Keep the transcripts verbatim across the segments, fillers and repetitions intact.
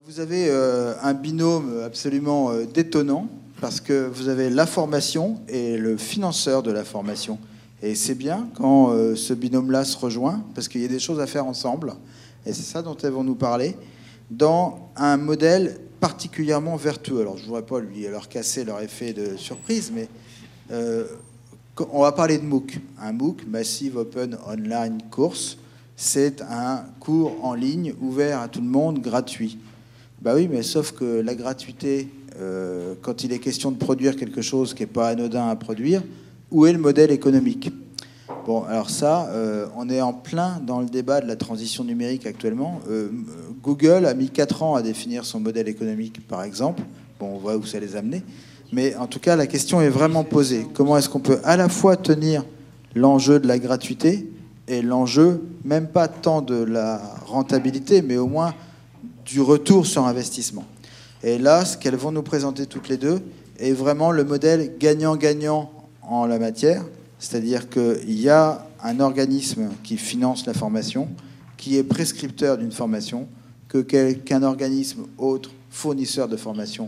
Vous avez euh, un binôme absolument euh, détonnant parce que vous avez la formation et le financeur de la formation. Et c'est bien quand euh, ce binôme-là se rejoint parce qu'il y a des choses à faire ensemble. Et c'est ça dont elles vont nous parler dans un modèle particulièrement vertueux. Alors je ne voudrais pas lui leur casser leur effet de surprise, mais euh, on va parler de MOOC. Un MOOC, Massive Open Online Course, c'est un cours en ligne ouvert à tout le monde, gratuit. Bah oui, mais sauf que la gratuité, euh, quand il est question de produire quelque chose qui n'est pas anodin à produire, où est le modèle économique ? Bon, alors ça, euh, on est en plein dans le débat de la transition numérique actuellement. Euh, Google a mis quatre ans à définir son modèle économique, par exemple. Bon, on voit où ça les a amenés. Mais en tout cas, la question est vraiment posée. Comment est-ce qu'on peut à la fois tenir l'enjeu de la gratuité et l'enjeu, même pas tant de la rentabilité, mais au moins du retour sur investissement. Et là, ce qu'elles vont nous présenter toutes les deux est vraiment le modèle gagnant-gagnant en la matière, c'est-à-dire qu'il y a un organisme qui finance la formation, qui est prescripteur d'une formation, que qu'un organisme autre, fournisseur de formation,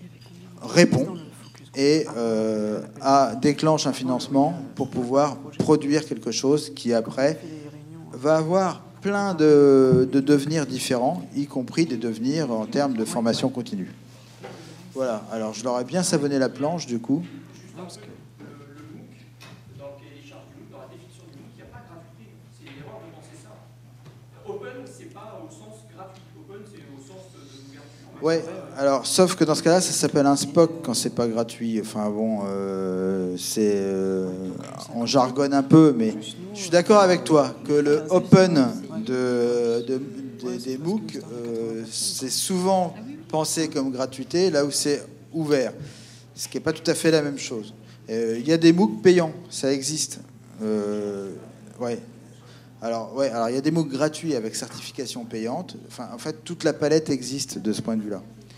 répond et euh, a, déclenche un financement pour pouvoir produire quelque chose qui, après, va avoir plein de, de devenirs différents, y compris des devenirs en termes de formation continue. Voilà, alors je leur ai bien savonné la planche, du coup. Non, parce que le, le MOOC, dans le cahier des charges du MOOC, dans la définition du MOOC, il n'y a pas gratuité. C'est une erreur de penser ça. Open, c'est pas au sens gratuit. Open, c'est au sens de l'ouverture. Ouais, alors, sauf que dans ce cas-là, ça s'appelle un S P O C quand c'est pas gratuit. Enfin bon, euh, c'est... Euh, on jargonne un peu, mais je suis d'accord avec toi que le open de, de, de, des MOOC, euh, c'est souvent pensé comme gratuité, là où c'est ouvert, ce qui n'est pas tout à fait la même chose. Il euh, y a des MOOC payants, ça existe. Euh, ouais. Alors, ouais, alors il y a des MOOC gratuits avec certification payante. Enfin, en fait, toute la palette existe de ce point de vue-là.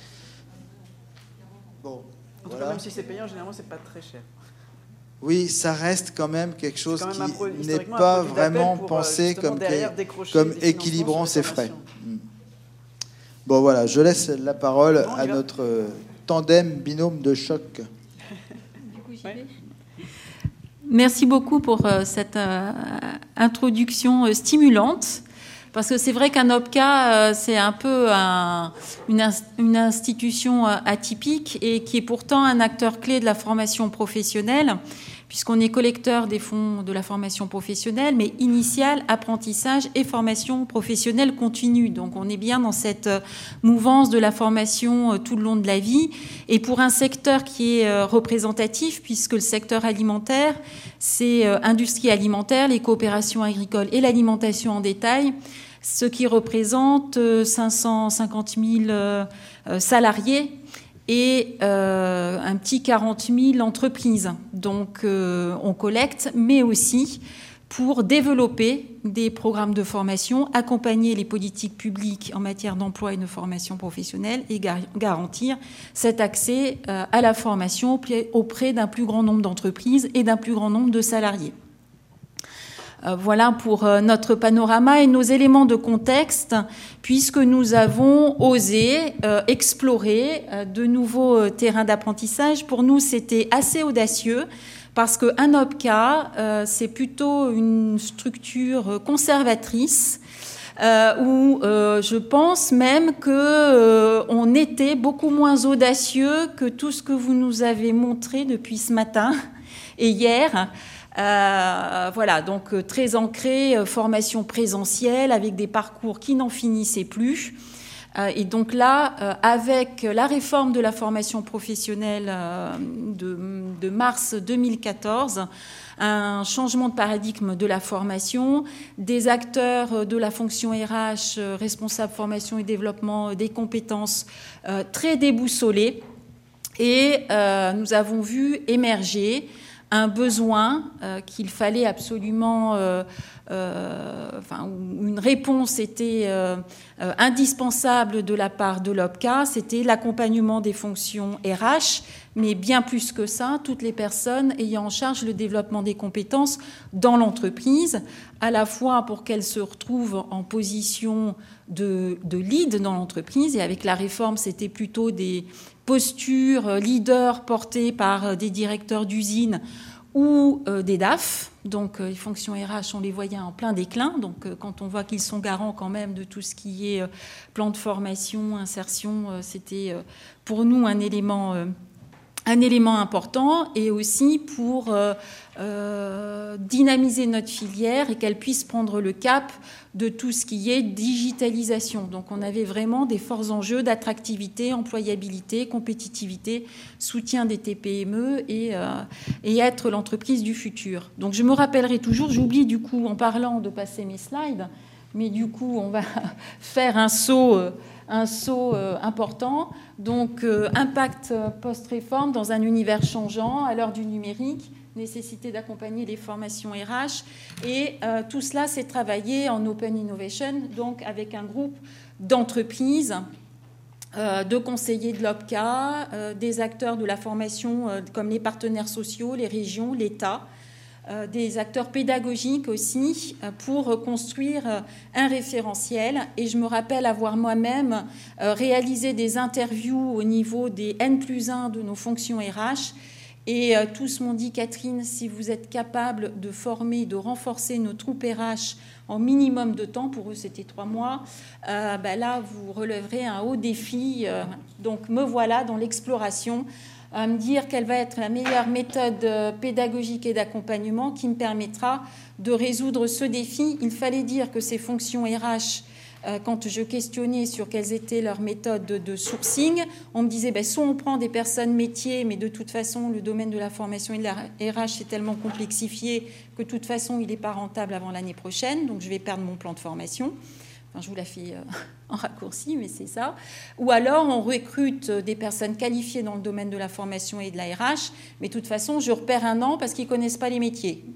Bon, en tout cas, même si c'est payant, généralement, c'est pas très cher. Oui, ça reste quand même quelque chose qui pro- n'est pas vraiment pour, pensé comme, comme équilibrant ses frais. Mm. Bon, voilà, je laisse la parole bon, à notre euh, tandem binôme de choc. Ouais. Merci beaucoup pour euh, cette euh, introduction euh, stimulante. Parce que c'est vrai qu'un O P C A, euh, c'est un peu un, une, in, une institution euh, atypique et qui est pourtant un acteur clé de la formation professionnelle, puisqu'on est collecteur des fonds de la formation professionnelle, mais initiale, apprentissage et formation professionnelle continue. Donc on est bien dans cette mouvance de la formation tout le long de la vie. Et pour un secteur qui est représentatif, puisque le secteur alimentaire, c'est industrie alimentaire, les coopérations agricoles et l'alimentation en détail, ce qui représente cinq cent cinquante mille salariés et euh, un petit quarante mille entreprises. Donc euh, on collecte, mais aussi pour développer des programmes de formation, accompagner les politiques publiques en matière d'emploi et de formation professionnelle et gar- garantir cet accès euh, à la formation auprès d'un plus grand nombre d'entreprises et d'un plus grand nombre de salariés. Voilà pour notre panorama et nos éléments de contexte, puisque nous avons osé euh, explorer euh, de nouveaux terrains d'apprentissage. Pour nous, c'était assez audacieux, parce qu'un O P C A, euh, c'est plutôt une structure conservatrice, euh, où euh, je pense même qu'on euh, était beaucoup moins audacieux que tout ce que vous nous avez montré depuis ce matin et hier. Euh, voilà, donc euh, très ancré, euh, formation présentielle avec des parcours qui n'en finissaient plus. Euh, et donc là, euh, avec la réforme de la formation professionnelle euh, de, de mars deux mille quatorze, un changement de paradigme de la formation, des acteurs de la fonction R H, euh, responsables formation et développement des compétences, euh, très déboussolés. Et euh, nous avons vu émerger un besoin euh, qu'il fallait absolument euh, euh, enfin, où une réponse était euh, euh, indispensable de la part de l'O P C A, c'était l'accompagnement des fonctions R H, mais bien plus que ça, toutes les personnes ayant en charge le développement des compétences dans l'entreprise, à la fois pour qu'elles se retrouvent en position de, de lead dans l'entreprise, et avec la réforme, c'était plutôt des postures leaders portées par des directeurs d'usine ou euh, des D A F. Donc euh, les fonctions R H, on les voyait en plein déclin. Donc euh, quand on voit qu'ils sont garants quand même de tout ce qui est euh, plan de formation, insertion, euh, c'était euh, pour nous un élément, euh, un élément important, et aussi pour euh, euh, dynamiser notre filière et qu'elle puisse prendre le cap de tout ce qui est digitalisation. Donc on avait vraiment des forts enjeux d'attractivité, employabilité, compétitivité, soutien des T P M E et, euh, et être l'entreprise du futur. Donc je me rappellerai toujours, j'oublie du coup en parlant de passer mes slides, mais du coup on va faire un saut, un saut important. Donc euh, impact post-réforme dans un univers changeant à l'heure du numérique, nécessité d'accompagner les formations R H. Et euh, tout cela s'est travaillé en Open Innovation, donc avec un groupe d'entreprises, euh, de conseillers de l'O P C A, euh, des acteurs de la formation euh, comme les partenaires sociaux, les régions, l'État, euh, des acteurs pédagogiques aussi, euh, pour construire euh, un référentiel. Et je me rappelle avoir moi-même euh, réalisé des interviews au niveau des N plus un de nos fonctions R H. Et euh, tous m'ont dit, Catherine, si vous êtes capable de former, de renforcer nos troupes R H en minimum de temps, pour eux c'était trois mois, euh, ben là vous relèverez un haut défi. Euh, donc me voilà dans l'exploration, à me dire quelle va être la meilleure méthode pédagogique et d'accompagnement qui me permettra de résoudre ce défi. Il fallait dire que ces fonctions R H, quand je questionnais sur quelles étaient leurs méthodes de sourcing, on me disait ben, soit on prend des personnes métiers, mais de toute façon, le domaine de la formation et de la R H est tellement complexifié que de toute façon, il n'est pas rentable avant l'année prochaine, donc je vais perdre mon plan de formation. Enfin, je vous la fais en raccourci, mais c'est ça. Ou alors, on recrute des personnes qualifiées dans le domaine de la formation et de la R H, mais de toute façon, je repère un an parce qu'ils ne connaissent pas les métiers.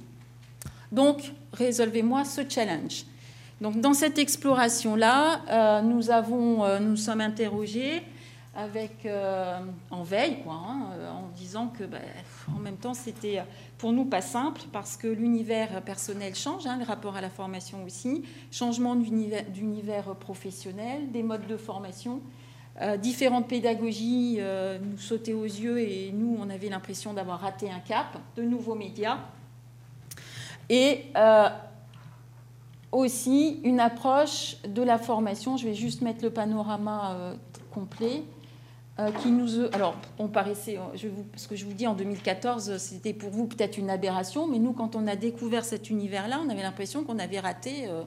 Donc, résolvez-moi ce challenge. Donc, dans cette exploration-là, euh, nous, avons, euh, nous sommes interrogés avec, euh, en veille, quoi, hein, en disant que, bah, en même temps, c'était pour nous pas simple parce que l'univers personnel change, hein, le rapport à la formation aussi, changement d'univers, d'univers professionnel, des modes de formation, euh, différentes pédagogies euh, nous sautaient aux yeux et nous, on avait l'impression d'avoir raté un cap, de nouveaux médias. Et euh, aussi une approche de la formation, je vais juste mettre le panorama euh, complet, euh, qui nous... Alors, on paraissait, je vous, ce que je vous dis, en deux mille quatorze, c'était pour vous peut-être une aberration, mais nous, quand on a découvert cet univers-là, on avait l'impression qu'on avait raté euh,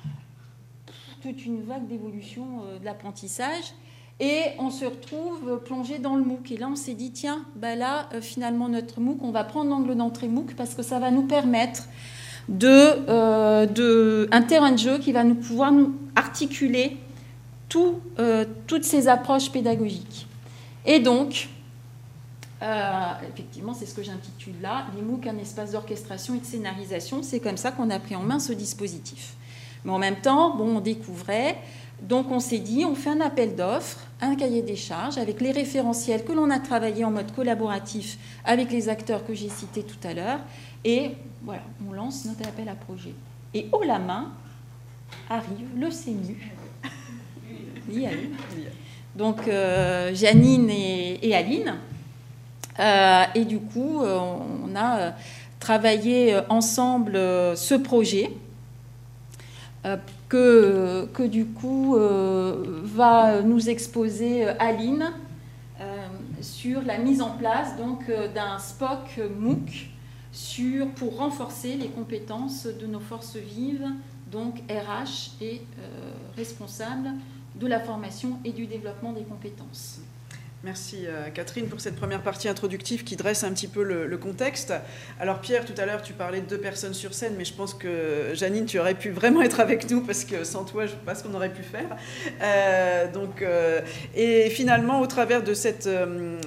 toute une vague d'évolution euh, de l'apprentissage, et on se retrouve plongé dans le MOOC. Et là, on s'est dit, tiens, bah là, euh, finalement, notre MOOC, on va prendre l'angle d'entrée MOOC parce que ça va nous permettre de, euh, de un terrain de jeu qui va nous pouvoir nous articuler tout, euh, toutes ces approches pédagogiques. Et donc, euh, effectivement, c'est ce que j'intitule là, les MOOC, un espace d'orchestration et de scénarisation. C'est comme ça qu'on a pris en main ce dispositif. Mais en même temps, bon, on découvrait. Donc, on s'est dit, on fait un appel d'offres, un cahier des charges avec les référentiels que l'on a travaillé en mode collaboratif avec les acteurs que j'ai cités tout à l'heure. Et voilà, on lance notre appel à projet. Et haut la main arrive le C N U. Oui, Aline. Donc, euh, Janine et, et Aline. Euh, et du coup, euh, on a travaillé ensemble euh, ce projet euh, que, que du coup euh, va nous exposer Aline euh, sur la mise en place donc, euh, d'un S P O C MOOC sur, pour renforcer les compétences de nos forces vives, donc R H et euh, responsables de la formation et du développement des compétences. Merci euh, Catherine pour cette première partie introductive qui dresse un petit peu le, le contexte. Alors Pierre, tout à l'heure tu parlais de deux personnes sur scène, mais je pense que Janine, tu aurais pu vraiment être avec nous parce que sans toi, je ne sais pas ce qu'on aurait pu faire. Euh, donc, euh, et finalement, au travers de cette, euh,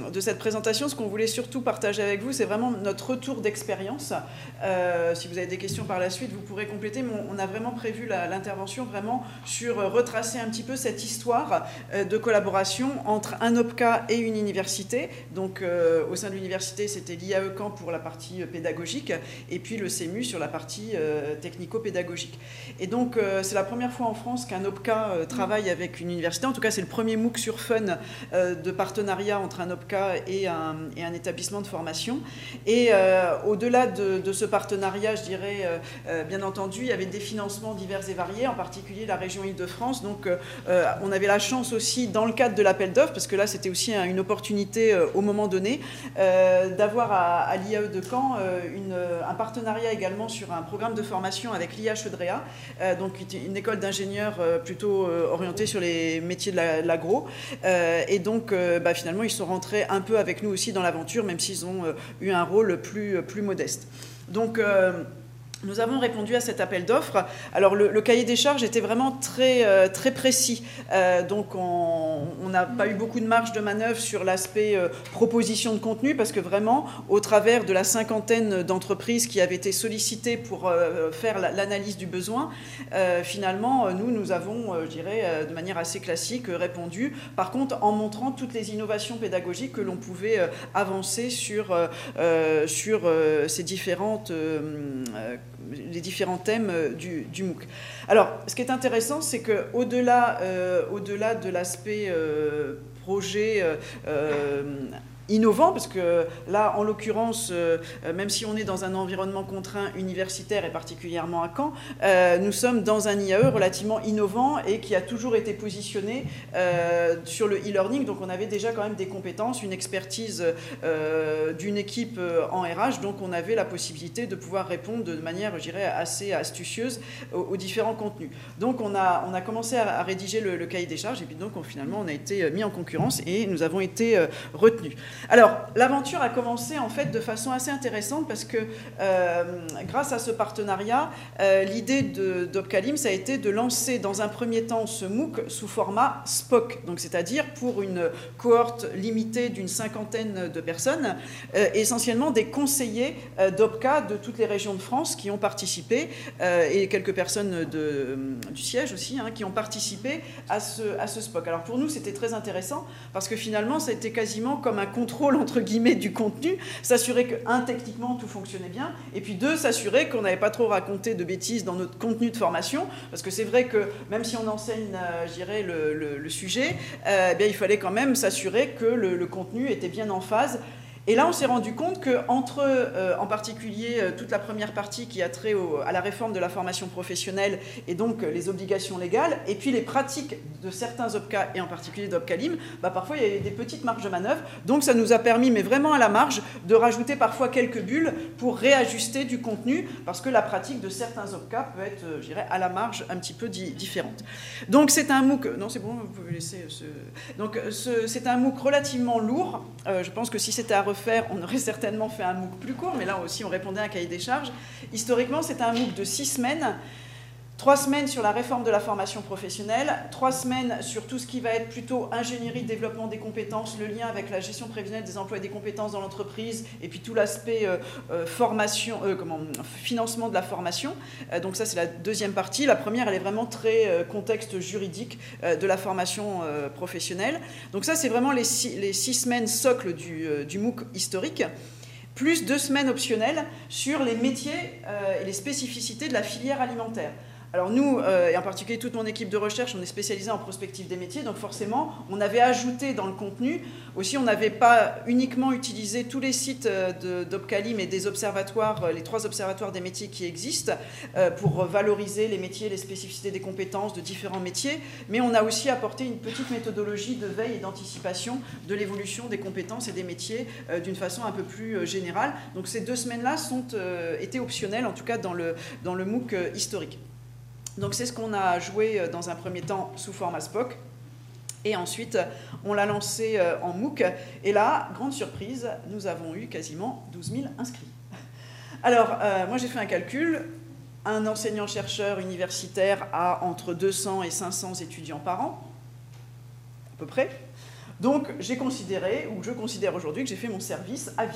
de cette présentation, ce qu'on voulait surtout partager avec vous, c'est vraiment notre retour d'expérience. Euh, si vous avez des questions par la suite, vous pourrez compléter, mais on a vraiment prévu l'intervention vraiment sur retracer un petit peu cette histoire de collaboration entre un OPCA et une université. Donc euh, au sein de l'université, c'était l'I A E Caen pour la partie pédagogique et puis le C E M U sur la partie euh, technico-pédagogique. Et donc euh, c'est la première fois en France qu'un OPCA euh, travaille avec une université. En tout cas, c'est le premier MOOC sur Fun euh, de partenariat entre un OPCA et un, et un établissement de formation. Et euh, au-delà de, de ce partenariat, je dirais, euh, euh, bien entendu, il y avait des financements divers et variés, en particulier la région Île-de-France. Donc euh, on avait la chance aussi, dans le cadre de l'appel d'offres, parce que là c'était aussi une opportunité euh, au moment donné, euh, d'avoir à, à l'I A E de Caen euh, une, un partenariat également sur un programme de formation avec l'I H Eudréa, euh, donc une école d'ingénieurs euh, plutôt euh, orientée sur les métiers de l'agro. Euh, et donc euh, bah, finalement ils sont rentrés un peu avec nous aussi dans l'aventure, même s'ils ont euh, eu un rôle plus, plus modeste. Donc euh, nous avons répondu à cet appel d'offres. Alors le, le cahier des charges était vraiment très, euh, très précis, euh, donc on n'a pas eu beaucoup de marge de manœuvre sur l'aspect euh, proposition de contenu, parce que vraiment, au travers de la cinquantaine d'entreprises qui avaient été sollicitées pour euh, faire l'analyse du besoin, euh, finalement, nous, nous avons, euh, je dirais, euh, de manière assez classique, euh, répondu, par contre, en montrant toutes les innovations pédagogiques que l'on pouvait euh, avancer sur, euh, sur euh, ces différentes euh, les différents thèmes du, du MOOC. Alors, ce qui est intéressant, c'est qu'au-delà euh, au-delà de l'aspect euh, projet euh, innovant, parce que là, en l'occurrence, euh, même si on est dans un environnement contraint universitaire et particulièrement à Caen, euh, nous sommes dans un I A E relativement innovant et qui a toujours été positionné euh, sur le e-learning. Donc on avait déjà quand même des compétences, une expertise euh, d'une équipe en R H, donc on avait la possibilité de pouvoir répondre de manière, je dirais, assez astucieuse aux, aux différents contenus. Donc on a, on a commencé à, à rédiger le, le cahier des charges, et puis donc on, finalement on a été mis en concurrence et nous avons été euh, retenus. Alors, l'aventure a commencé en fait de façon assez intéressante, parce que euh, grâce à ce partenariat, euh, l'idée d'Opcalim, ça a été de lancer dans un premier temps ce MOOC sous format S P O C, donc c'est-à-dire pour une cohorte limitée d'une cinquantaine de personnes, euh, essentiellement des conseillers euh, d'Opca de toutes les régions de France qui ont participé, euh, et quelques personnes de, du siège aussi, hein, qui ont participé à ce, à ce S P O C. Alors pour nous, c'était très intéressant, parce que finalement, ça a été quasiment comme un contrôle entre guillemets du contenu, s'assurer que, un, techniquement tout fonctionnait bien, et puis deux, s'assurer qu'on n'avait pas trop raconté de bêtises dans notre contenu de formation, parce que c'est vrai que même si on enseigne, euh, je dirais, le, le, le sujet, euh, eh bien, il fallait quand même s'assurer que le, le contenu était bien en phase. Et là, on s'est rendu compte qu'entre, euh, en particulier, euh, toute la première partie qui a trait au, à la réforme de la formation professionnelle et donc euh, les obligations légales, et puis les pratiques de certains OPCA, et en particulier d'Opcalim, bah, parfois il y avait des petites marges de manœuvre. Donc ça nous a permis, mais vraiment à la marge, de rajouter parfois quelques bulles pour réajuster du contenu, parce que la pratique de certains OPCA peut être, euh, je dirais, à la marge un petit peu di différente. Donc c'est un MOOC... Non, c'est bon, vous pouvez laisser ce... Donc c'est un MOOC relativement lourd. Euh, je pense que si c'était à refaire, on aurait certainement fait un MOOC plus court, mais là aussi on répondait à un cahier des charges. Historiquement, c'est un MOOC de six semaines, trois semaines sur la réforme de la formation professionnelle, trois semaines sur tout ce qui va être plutôt ingénierie, développement des compétences, le lien avec la gestion prévisionnelle des emplois et des compétences dans l'entreprise, et puis tout l'aspect euh, euh, formation, euh, comment, financement de la formation. Euh, donc ça, c'est la deuxième partie. La première, elle est vraiment très euh, contexte juridique euh, de la formation euh, professionnelle. Donc ça, c'est vraiment les six, les six semaines socles du, euh, du MOOC historique, plus deux semaines optionnelles sur les métiers euh, et les spécificités de la filière alimentaire. Alors nous, euh, et en particulier toute mon équipe de recherche, on est spécialisé en prospective des métiers, donc forcément, on avait ajouté dans le contenu, aussi on n'avait pas uniquement utilisé tous les sites d'Opcalim et des observatoires, les trois observatoires des métiers qui existent, euh, pour valoriser les métiers, les spécificités des compétences de différents métiers, mais on a aussi apporté une petite méthodologie de veille et d'anticipation de l'évolution des compétences et des métiers euh, d'une façon un peu plus euh, générale. Donc ces deux semaines-là sont euh, étaient optionnelles, en tout cas dans le, dans le MOOC euh, historique. Donc c'est ce qu'on a joué dans un premier temps sous format S P O C, et ensuite on l'a lancé en MOOC, et là, grande surprise, nous avons eu quasiment douze mille inscrits. Alors, euh, moi j'ai fait un calcul, un enseignant-chercheur universitaire a entre deux cents et cinq cents étudiants par an, à peu près. Donc j'ai considéré, ou je considère aujourd'hui, que j'ai fait mon service à vie.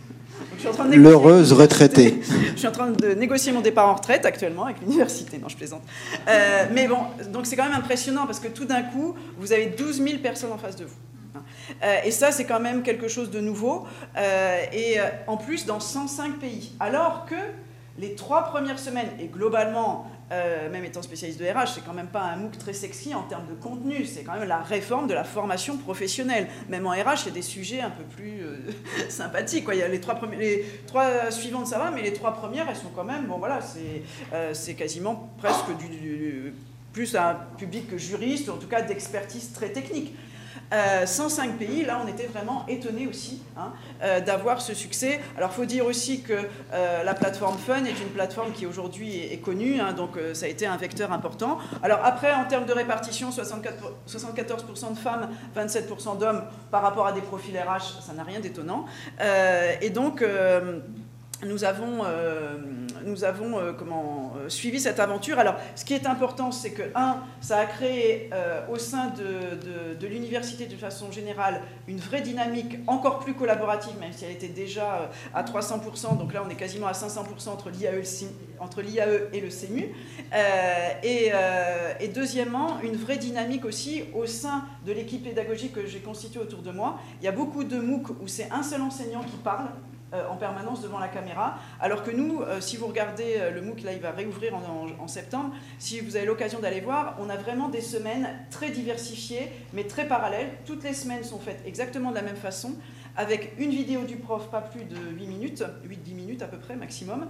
L'heureuse retraitée. Je suis en train de négocier mon départ en retraite actuellement avec l'université. Non, je plaisante. Euh, mais bon, donc c'est quand même impressionnant parce que tout d'un coup, vous avez douze mille personnes en face de vous. Euh, et ça, c'est quand même quelque chose de nouveau. Euh, et euh, en plus, dans cent cinq pays. Alors que les trois premières semaines, et globalement, euh, même étant spécialiste de R H, c'est quand même pas un MOOC très sexy en termes de contenu, c'est quand même la réforme de la formation professionnelle. Même en R H, il y a des sujets un peu plus euh, sympathiques, quoi. Il y a les trois, premiers, les trois suivantes, ça va, mais les trois premières, elles sont quand même, bon voilà, c'est euh, c'est quasiment presque du, du, plus un public juriste, ou en tout cas d'expertise très technique. Euh, cent cinq pays, là on était vraiment étonnés aussi hein, euh, d'avoir ce succès. Alors il faut dire aussi que euh, la plateforme Fun est une plateforme qui aujourd'hui est, est connue, hein, donc euh, ça a été un vecteur important. Alors après, en termes de répartition, soixante-quatorze pour cent de femmes, vingt-sept pour cent d'hommes par rapport à des profils R H, ça n'a rien d'étonnant. Euh, et donc... Euh, Nous avons, euh, nous avons euh, comment, euh, suivi cette aventure. Alors, ce qui est important, c'est que, un, ça a créé euh, au sein de, de, de l'université, de façon générale, une vraie dynamique encore plus collaborative, même si elle était déjà euh, à trois cents pour cent. Donc là, on est quasiment à cinq cents pour cent entre l'I A E, entre l'I A E et le C E M U. Euh, et, euh, et deuxièmement, une vraie dynamique aussi au sein de l'équipe pédagogique que j'ai constituée autour de moi. Il y a beaucoup de MOOC où c'est un seul enseignant qui parle en permanence devant la caméra, alors que nous, euh, si vous regardez euh, le MOOC, là il va réouvrir en, en, en septembre, si vous avez l'occasion d'aller voir, on a vraiment des semaines très diversifiées, mais très parallèles. Toutes les semaines sont faites exactement de la même façon, avec une vidéo du prof, pas plus de huit minutes, huit à dix minutes à peu près maximum,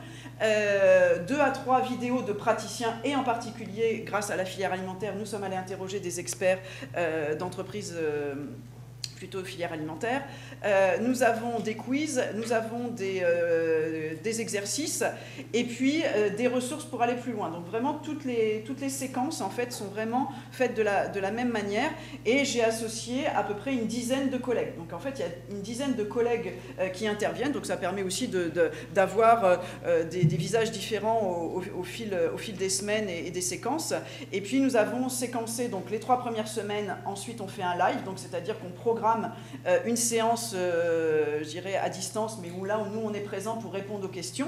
euh, deux à trois vidéos de praticiens, et en particulier, grâce à la filière alimentaire, nous sommes allés interroger des experts euh, d'entreprises euh, plutôt filière alimentaire. Euh, nous avons des quiz, nous avons des, euh, des exercices et puis euh, des ressources pour aller plus loin. Donc vraiment, toutes les, toutes les séquences en fait sont vraiment faites de la, de la même manière et j'ai associé à peu près une dizaine de collègues. Donc en fait, il y a une dizaine de collègues euh, qui interviennent, donc ça permet aussi de, de, d'avoir euh, des, des visages différents au, au, au, fil, au fil des semaines et, et des séquences. Et puis nous avons séquencé donc, les trois premières semaines, ensuite on fait un live, donc c'est-à-dire qu'on programme Euh, une séance, euh, je dirais, à distance, mais où là, où nous, on est présent pour répondre aux questions,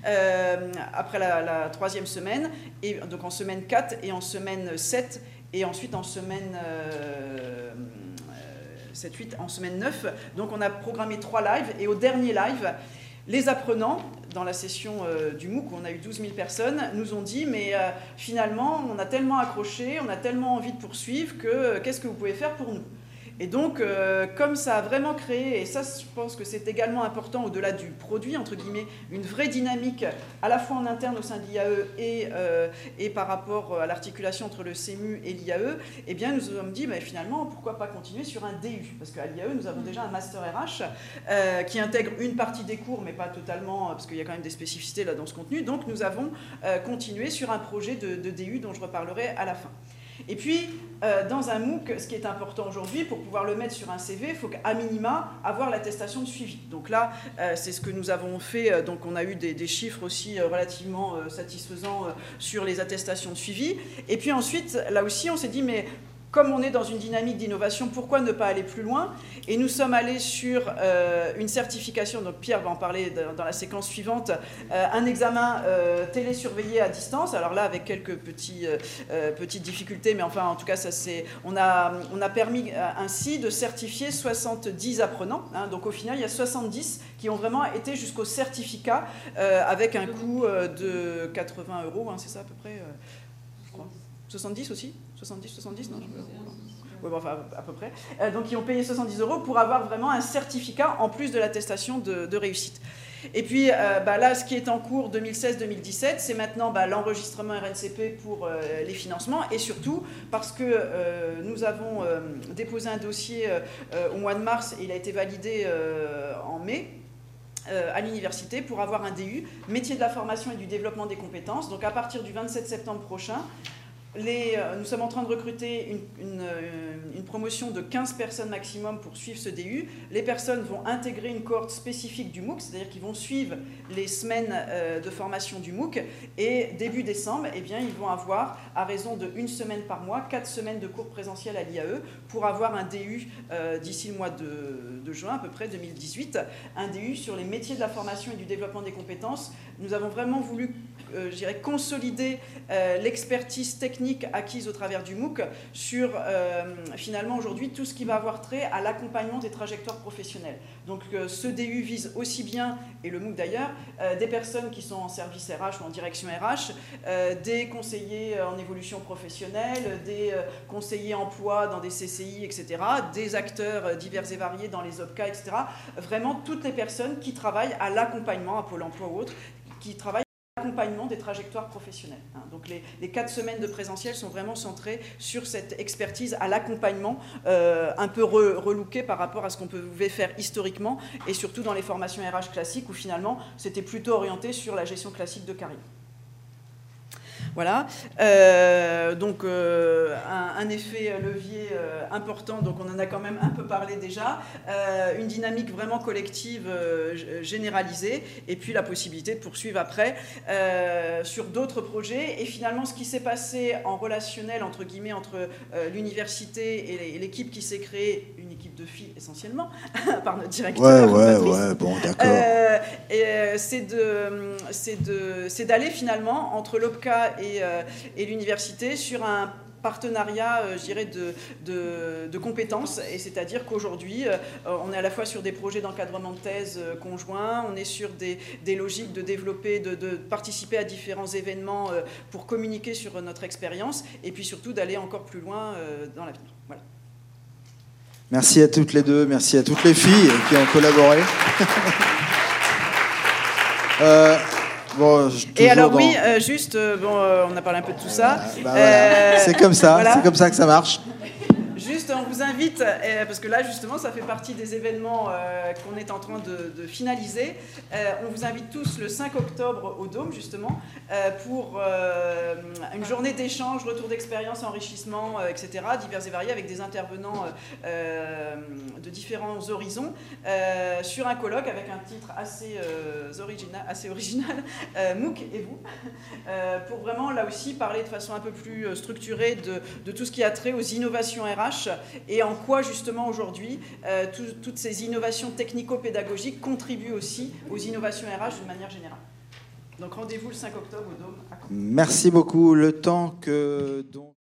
euh, après la, la troisième semaine, et donc en semaine quatre et en semaine sept, et ensuite en semaine euh, sept huit, en semaine neuf. Donc on a programmé trois lives, et au dernier live, les apprenants, dans la session euh, du MOOC, où on a eu douze mille personnes, nous ont dit, mais euh, finalement, on a tellement accroché, on a tellement envie de poursuivre, que euh, qu'est-ce que vous pouvez faire pour nous ? Et donc, euh, comme ça a vraiment créé, et ça, je pense que c'est également important au-delà du produit, entre guillemets, une vraie dynamique à la fois en interne au sein de l'I A E et, euh, et par rapport à l'articulation entre le C E M U et l'I A E, eh bien, nous nous sommes dit, bah, finalement, pourquoi pas continuer sur un D U ? Parce qu'à l'I A E, nous avons déjà un Master R H euh, qui intègre une partie des cours, mais pas totalement, parce qu'il y a quand même des spécificités là dans ce contenu. Donc, nous avons euh, continué sur un projet de, de D U dont je reparlerai à la fin. Et puis, euh, dans un MOOC, ce qui est important aujourd'hui, pour pouvoir le mettre sur un C V, il faut qu'à minima avoir l'attestation de suivi. Donc là, euh, c'est ce que nous avons fait. Donc on a eu des, des chiffres aussi euh, relativement euh, satisfaisants euh, sur les attestations de suivi. Et puis ensuite, là aussi, on s'est dit, mais comme on est dans une dynamique d'innovation, pourquoi ne pas aller plus loin ? Et nous sommes allés sur euh, une certification, donc Pierre va en parler dans, dans la séquence suivante, euh, un examen euh, télésurveillé à distance, alors là avec quelques petits, euh, petites difficultés, mais enfin en tout cas ça, c'est, on, a, on a permis ainsi de certifier soixante-dix apprenants, hein, donc au final il y a soixante-dix qui ont vraiment été jusqu'au certificat euh, avec un coût euh, de quatre-vingts euros, hein, c'est ça à peu près, euh, je crois. soixante-dix aussi ? soixante-dix, soixante-dix, non, je me... Oui, bon, enfin, à peu près. Euh, donc, ils ont payé soixante-dix euros pour avoir vraiment un certificat en plus de l'attestation de, de réussite. Et puis, euh, bah, là, ce qui est en cours deux mille seize deux mille dix-sept, c'est maintenant bah, l'enregistrement R N C P pour euh, les financements et surtout parce que euh, nous avons euh, déposé un dossier euh, au mois de mars et il a été validé euh, en mai. Euh, à l'université pour avoir un D U, métier de la formation et du développement des compétences. Donc à partir du vingt-sept septembre prochain, Les, euh, nous sommes en train de recruter une, une, une promotion de quinze personnes maximum pour suivre ce D U. Les personnes vont intégrer une cohorte spécifique du MOOC, c'est-à-dire qu'ils vont suivre les semaines euh, de formation du MOOC. Et début décembre, eh bien, ils vont avoir, à raison de une semaine par mois, quatre semaines de cours présentiels à l'I A E pour avoir un D U euh, d'ici le mois de, de juin, à peu près deux mille dix-huit. Un D U sur les métiers de la formation et du développement des compétences. Nous avons vraiment voulu Euh, je dirais, consolider euh, l'expertise technique acquise au travers du MOOC sur, euh, finalement, aujourd'hui, tout ce qui va avoir trait à l'accompagnement des trajectoires professionnelles. Donc, euh, ce D U vise aussi bien, et le MOOC d'ailleurs, euh, des personnes qui sont en service R H ou en direction R H, euh, des conseillers en évolution professionnelle, des euh, conseillers emploi dans des C C I, et cetera, des acteurs divers et variés dans les O P C A, et cetera. Vraiment, toutes les personnes qui travaillent à l'accompagnement, à Pôle emploi ou autre, qui travaillent accompagnement des trajectoires professionnelles. Donc les, les quatre semaines de présentiel sont vraiment centrées sur cette expertise à l'accompagnement, euh, un peu re, relooké par rapport à ce qu'on pouvait faire historiquement, et surtout dans les formations R H classiques où finalement c'était plutôt orienté sur la gestion classique de carrière. Voilà, euh, donc euh, un, un effet levier euh, important, donc on en a quand même un peu parlé déjà, euh, une dynamique vraiment collective euh, généralisée, et puis la possibilité de poursuivre après euh, sur d'autres projets. Et finalement, ce qui s'est passé en relationnel, entre guillemets, entre euh, l'université et l'équipe qui s'est créée, une équipe de filles essentiellement, par notre directeur. Ouais, ouais, ouais, bon, d'accord. Euh, c'est de, c'est de, c'est d'aller finalement entre l'O P C A et, euh, et l'université sur un partenariat, euh, je dirais, de, de, de compétences, et c'est-à-dire qu'aujourd'hui, euh, on est à la fois sur des projets d'encadrement de thèse euh, conjoints, on est sur des, des logiques de développer, de, de participer à différents événements euh, pour communiquer sur notre expérience, et puis surtout d'aller encore plus loin euh, dans l'avenir. Voilà. Merci à toutes les deux, merci à toutes les filles qui ont collaboré. euh, bon, Et alors dans... oui, euh, juste, euh, bon, euh, on a parlé un peu de tout ça. Bah, bah, voilà. euh, c'est comme ça, voilà. C'est comme ça que ça marche. Juste, on vous invite, euh, parce que là, justement, ça fait partie des événements euh, qu'on est en train de, de finaliser. Euh, on vous invite tous le cinq octobre au Dôme, justement, euh, pour euh, une journée d'échange, retour d'expérience, enrichissement, euh, et cetera, divers et variés, avec des intervenants euh, de différents horizons, euh, sur un colloque avec un titre assez, euh, original, assez original, euh, MOOC et vous, euh, pour vraiment, là aussi, parler de façon un peu plus structurée de, de tout ce qui a trait aux innovations R H, et en quoi justement aujourd'hui euh, tout, toutes ces innovations technico-pédagogiques contribuent aussi aux innovations R H d'une manière générale. Donc rendez-vous le cinq octobre au Dôme. Merci beaucoup. Le temps que... dont